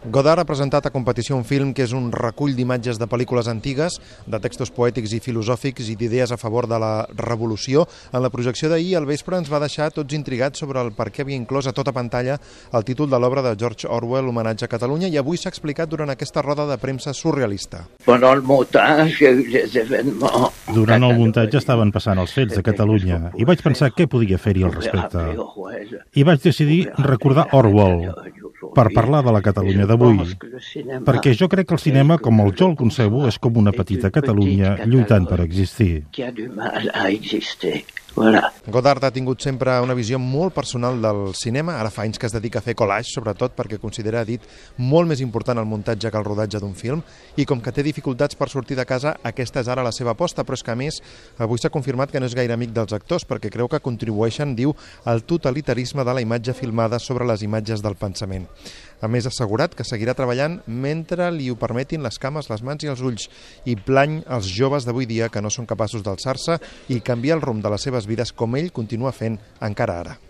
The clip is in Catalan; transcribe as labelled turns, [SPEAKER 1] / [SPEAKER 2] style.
[SPEAKER 1] Godard ha presentat a competició un film que és un recull d'imatges de pel·lícules antigues, de textos poètics i filosòfics i d'idees a favor de la revolució. En la projecció d'ahir al vespre ens va deixar tots intrigats sobre el per què havia inclòs a tota pantalla el títol de l'obra de George Orwell, Homenatge a Catalunya, i avui s'ha explicat durant aquesta roda de premsa surrealista.
[SPEAKER 2] Durant el muntatge estaven passant els fets de Catalunya i vaig pensar què podia fer-hi al respecte. I vaig decidir recordar Orwell per parlar de la Catalunya d'avui, perquè jo crec que el cinema, com jo el concebo, és com una petita Catalunya lluitant per existir.
[SPEAKER 1] Godard ha tingut sempre una visió molt personal del cinema, ara fa anys que es dedica a fer collage, sobretot perquè considera, ha dit, molt més important el muntatge que el rodatge d'un film, i com que té dificultats per sortir de casa, aquesta és ara la seva aposta, però és que a més, avui s'ha confirmat que no és gaire amic dels actors, perquè creu que contribueixen, diu, al totalitarisme de la imatge filmada sobre les imatges del pensament. A més, ha assegurat que seguirà treballant mentre li ho permetin les cames, les mans i els ulls, i plany els joves d'avui dia que no són capaços d'alçar-se i canviar el rumb de les seves vides com ell continua fent encara ara.